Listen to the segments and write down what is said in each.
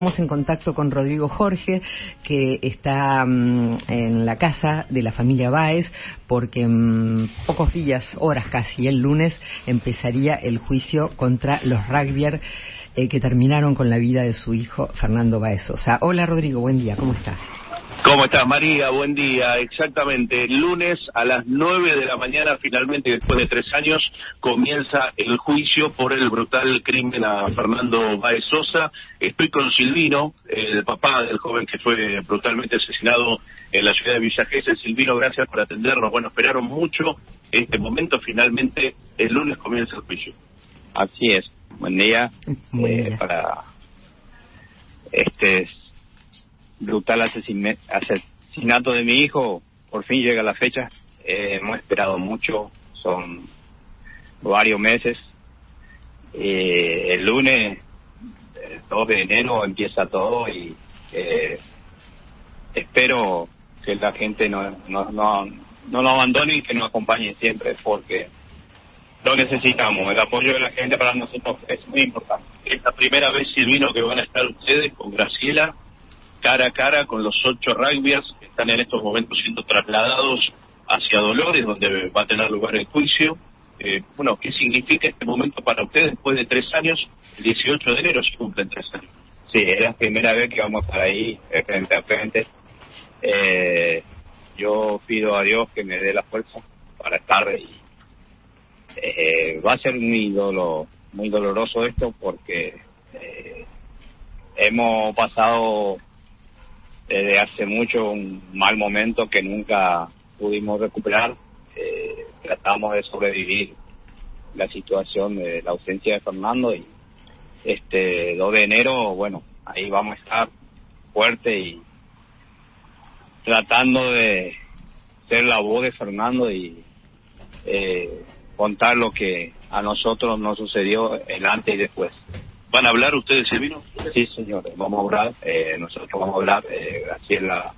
Estamos en contacto con Rodrigo Jorge, que está en la casa de la familia Báez, porque en pocos días, horas casi, el lunes, empezaría el juicio contra los rugbyers que terminaron con la vida de su hijo Fernando Báez Sosa. Hola Rodrigo, buen día, ¿cómo estás? ¿Cómo estás, María? Buen día. Exactamente, el lunes a las 9 de la mañana, finalmente, después de 3 años, comienza el juicio por el brutal crimen a Fernando Báez Sosa. Estoy con Silvino, el papá del joven que fue brutalmente asesinado en la ciudad de Villa Gesell. Silvino, gracias por atendernos. Bueno, esperaron mucho este momento. Finalmente, el lunes comienza el juicio. Así es. Buen día. Para este brutal asesinato de mi hijo, por fin llega la fecha. Hemos esperado mucho, son varios meses. El lunes, el 2 de enero, empieza todo y espero que la gente no lo abandone y que nos acompañe siempre, porque lo necesitamos. El apoyo de la gente para nosotros es muy importante. Es la primera vez, Silvino, que van a estar ustedes con Graciela cara a cara con los 8 rugbyers que están en estos momentos siendo trasladados hacia Dolores, donde va a tener lugar el juicio. Bueno, ¿qué significa este momento para ustedes después de 3 años? El 18 de enero se cumplen 3 años. Sí, es la primera vez que vamos a estar ahí frente a frente. Yo pido a Dios que me dé la fuerza para estar ahí. Va a ser muy doloroso esto, porque hemos pasado desde hace mucho un mal momento que nunca pudimos recuperar. Tratamos de sobrevivir la situación de la ausencia de Fernando, y 2 de enero, bueno, ahí vamos a estar fuerte y tratando de ser la voz de Fernando y contar lo que a nosotros nos sucedió el antes y después. ¿Van a hablar ustedes, Silvino? Sí, señor, vamos a hablar. Nosotros vamos a hablar. Graciela,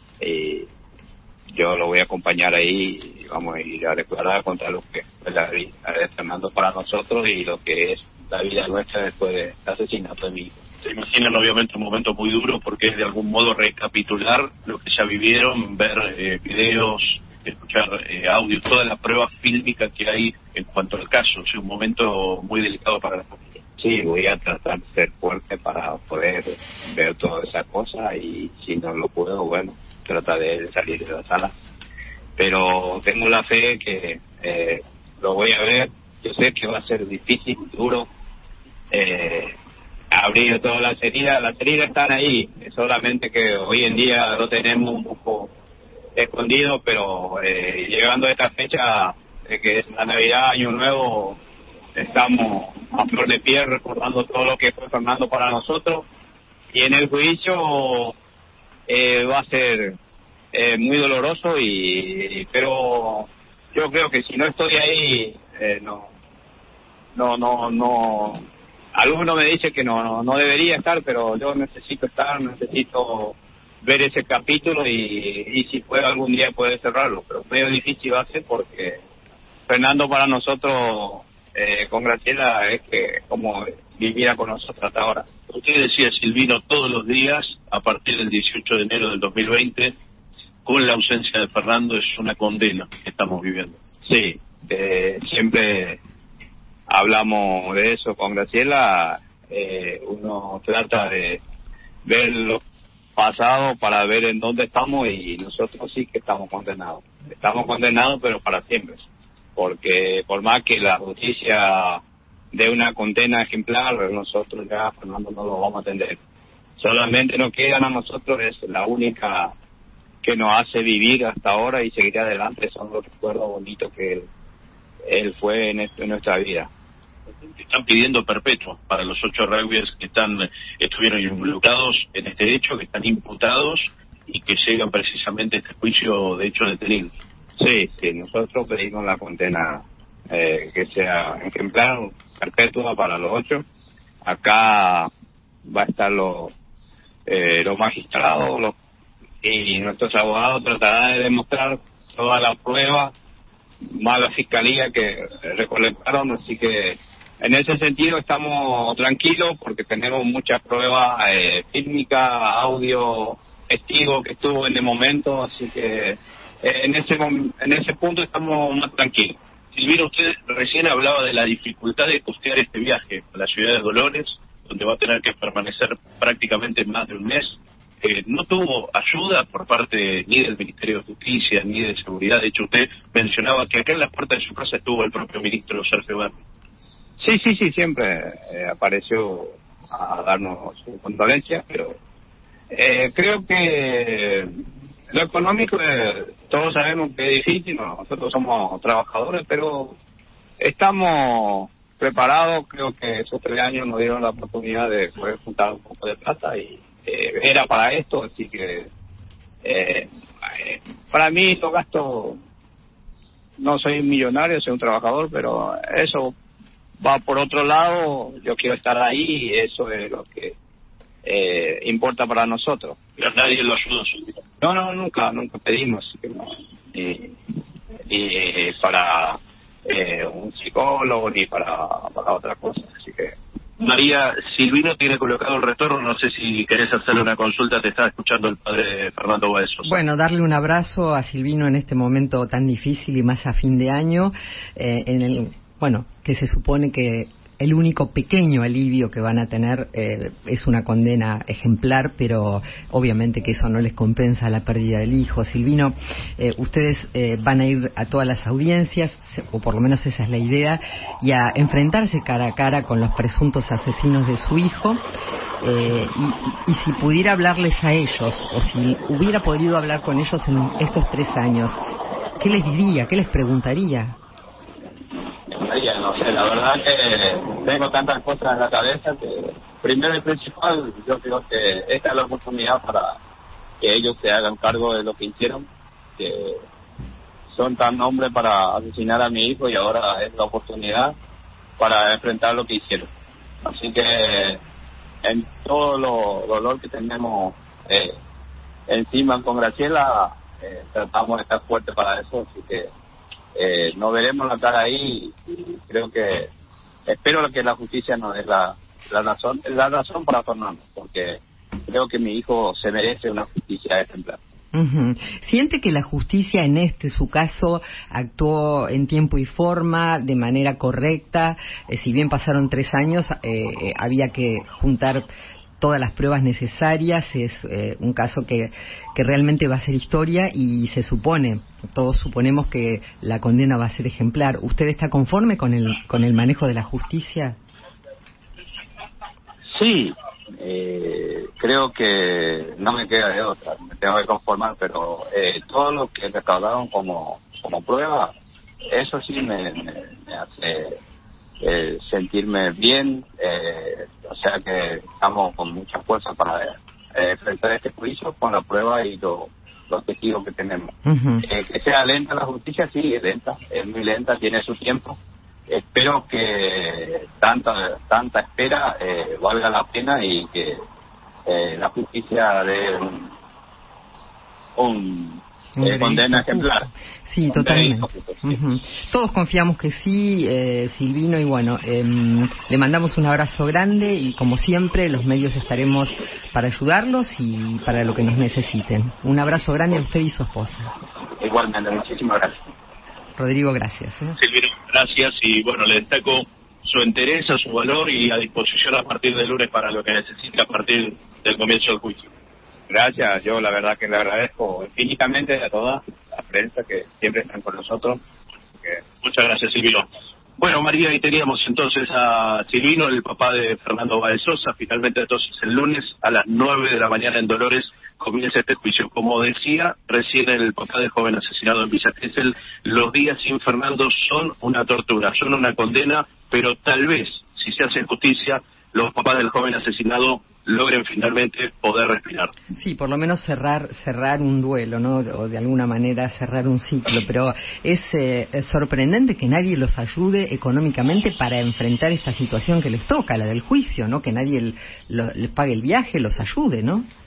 yo lo voy a acompañar ahí y vamos a ir a declarar contra lo que es la vida de Fernando para nosotros y lo que es la vida nuestra después del asesinato de mi hijo. Se imaginan obviamente un momento muy duro, porque es de algún modo recapitular lo que ya vivieron, ver videos, escuchar audios, toda la prueba fílmica que hay en cuanto al caso. Es un momento muy delicado para la familia. Sí, voy a tratar de ser fuerte para poder ver toda esa cosa, y si no lo puedo, bueno, tratar de salir de la sala. Pero tengo la fe que lo voy a ver. Yo sé que va a ser difícil, duro, abrir todas las heridas están ahí, solamente que hoy en día lo tenemos un poco escondido, pero llegando a esta fecha, que es la Navidad, Año Nuevo, estamos a flor de piel recordando todo lo que fue Fernando para nosotros, y en el juicio va a ser muy doloroso, pero yo creo que si no estoy ahí, no. Alguno me dice que no debería estar, pero yo necesito estar, necesito ver ese capítulo y si puedo algún día poder cerrarlo, pero medio difícil va a ser, porque Fernando para nosotros con Graciela es que como viviera con nosotros hasta ahora. Usted decía, Silvino, todos los días a partir del 18 de enero del 2020, con la ausencia de Fernando, es una condena que estamos viviendo. Sí, siempre hablamos de eso con Graciela. Uno trata de ver lo pasado para ver en dónde estamos, y nosotros sí que estamos condenados, pero para siempre, porque por más que la justicia dé una condena ejemplar, nosotros ya Fernando no lo vamos a atender. Solamente nos quedan a nosotros, es la única que nos hace vivir hasta ahora y seguir adelante, son los recuerdos bonitos que él fue en nuestra vida. Están pidiendo perpetua para los 8 rugbyers que estuvieron involucrados en este hecho, que están imputados y que llegan precisamente a este juicio de hecho detenido. Sí, nosotros pedimos la condena que sea ejemplar, perpetua para los 8. Acá va a estar los magistrados y nuestros abogados tratarán de demostrar todas las pruebas, más la fiscalía que recolectaron, así que en ese sentido estamos tranquilos porque tenemos muchas pruebas fílmicas, audio, testigo que estuvo en el momento, así que en ese punto estamos más tranquilos. Silvino, usted recién hablaba de la dificultad de costear este viaje a la ciudad de Dolores, donde va a tener que permanecer prácticamente más de un mes. No tuvo ayuda por parte ni del Ministerio de Justicia ni de Seguridad. De hecho, usted mencionaba que acá en las puertas de su casa estuvo el propio ministro Sergio Berni. Sí, siempre apareció a darnos su condolencia, pero creo que lo económico, todos sabemos que es difícil, nosotros somos trabajadores, pero estamos preparados. Creo que esos 3 años nos dieron la oportunidad de poder juntar un poco de plata y era para esto, así que para mí los gastos, no soy un millonario, soy un trabajador, pero eso va por otro lado. Yo quiero estar ahí y eso es lo que importa para nosotros. Pero nadie lo ayudó. No, nunca pedimos, así que no, ni para un psicólogo ni para otra cosa, así que. María, Silvino tiene colocado el retorno, no sé si querés hacerle una consulta, te está escuchando el padre Fernando Báez Sosa. Bueno, darle un abrazo a Silvino en este momento tan difícil y más a fin de año, que se supone que el único pequeño alivio que van a tener es una condena ejemplar, pero obviamente que eso no les compensa la pérdida del hijo. Silvino, ustedes van a ir a todas las audiencias, o por lo menos esa es la idea, y a enfrentarse cara a cara con los presuntos asesinos de su hijo. Y si pudiera hablarles a ellos, o si hubiera podido hablar con ellos en estos 3 años, ¿qué les diría? ¿Qué les preguntaría? No sé, la verdad que tengo tantas cosas en la cabeza que primero y principal yo creo que esta es la oportunidad para que ellos se hagan cargo de lo que hicieron, que son tan hombres para asesinar a mi hijo y ahora es la oportunidad para enfrentar lo que hicieron. Así que en todo lo dolor que tenemos encima con Graciela, tratamos de estar fuertes para eso, así que no veremos la cara ahí y creo que espero que la justicia nos dé la razón para Fernando, porque creo que mi hijo se merece una justicia ejemplar. Uh-huh. ¿Siente que la justicia en su caso, actuó en tiempo y forma, de manera correcta? Si bien pasaron 3 años, había que juntar todas las pruebas necesarias. Es un caso que realmente va a ser historia y se supone, todos suponemos que la condena va a ser ejemplar. ¿Usted está conforme con el manejo de la justicia? Sí, creo que no me queda de otra, me tengo que conformar, pero todo lo que recaudaron como prueba, eso sí me hace sentirme bien, o sea que estamos con mucha fuerza para enfrentar este juicio con la prueba y los testigos que tenemos. Uh-huh. Que sea lenta la justicia, sí, es lenta, es muy lenta, tiene su tiempo. Espero que tanta espera valga la pena y que la justicia dé un condena ejemplar. Sí, totalmente. Uh-huh. Todos confiamos que sí, Silvino, y bueno, le mandamos un abrazo grande y como siempre los medios estaremos para ayudarlos y para lo que nos necesiten. Un abrazo grande a usted y su esposa. Igualmente, muchísimas gracias. Rodrigo, gracias. Silvino, gracias y bueno, le destaco su entereza, su valor y a disposición a partir del lunes para lo que necesite a partir del comienzo del juicio. Gracias, yo la verdad que le agradezco infinitamente a toda la prensa que siempre están con nosotros. Muchas gracias, Silvino. Bueno, María, ahí teníamos entonces a Silvino, el papá de Fernando Báez Sosa. Finalmente, entonces, el lunes a las 9 de la mañana en Dolores comienza este juicio. Como decía recién el papá del joven asesinado en Villa Gesell, los días sin Fernando son una tortura, son una condena, pero tal vez, si se hace justicia, los papás del joven asesinado logren finalmente poder respirar. Sí, por lo menos cerrar un duelo, ¿no? O de alguna manera cerrar un ciclo, pero es sorprendente que nadie los ayude económicamente para enfrentar esta situación que les toca, la del juicio, ¿no? Que nadie les pague el viaje, los ayude, ¿no?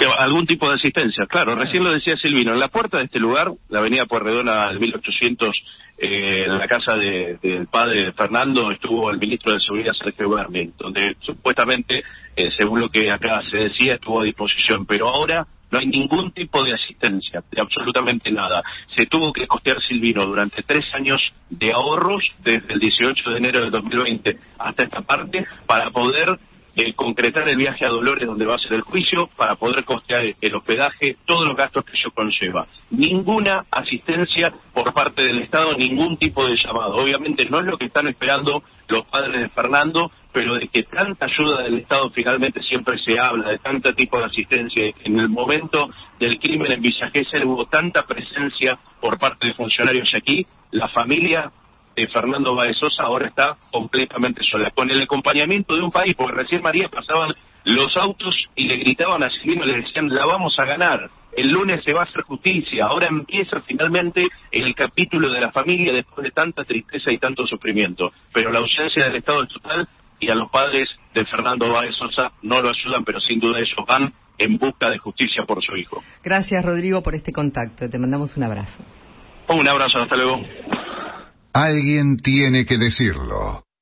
Algún tipo de asistencia, claro. Recién lo decía Silvino, en la puerta de este lugar, la avenida Pueyrredona del 1800, en la casa del padre de Fernando, estuvo el ministro de Seguridad, Sergio Berni, donde supuestamente, según lo que acá se decía, estuvo a disposición, pero ahora no hay ningún tipo de asistencia, de absolutamente nada. Se tuvo que costear, Silvino, durante 3 años de ahorros, desde el 18 de enero del 2020 hasta esta parte, para poder concretar el viaje a Dolores, donde va a ser el juicio, para poder costear el hospedaje, todos los gastos que ello conlleva. Ninguna asistencia por parte del Estado, ningún tipo de llamado. Obviamente no es lo que están esperando los padres de Fernando, pero de que tanta ayuda del Estado finalmente siempre se habla, de tanto tipo de asistencia. En el momento del crimen en Villa Gesell hubo tanta presencia por parte de funcionarios aquí, la familia de Fernando Báez Sosa ahora está completamente sola, con el acompañamiento de un país, porque recién, María, pasaban los autos y le gritaban a Silvino, le decían, la vamos a ganar, el lunes se va a hacer justicia. Ahora empieza finalmente el capítulo de la familia después de tanta tristeza y tanto sufrimiento, pero la ausencia del Estado es total, y a los padres de Fernando Báez Sosa no lo ayudan, pero sin duda ellos van en busca de justicia por su hijo. Gracias, Rodrigo, por este contacto, te mandamos un abrazo. Un abrazo, hasta luego. Alguien tiene que decirlo.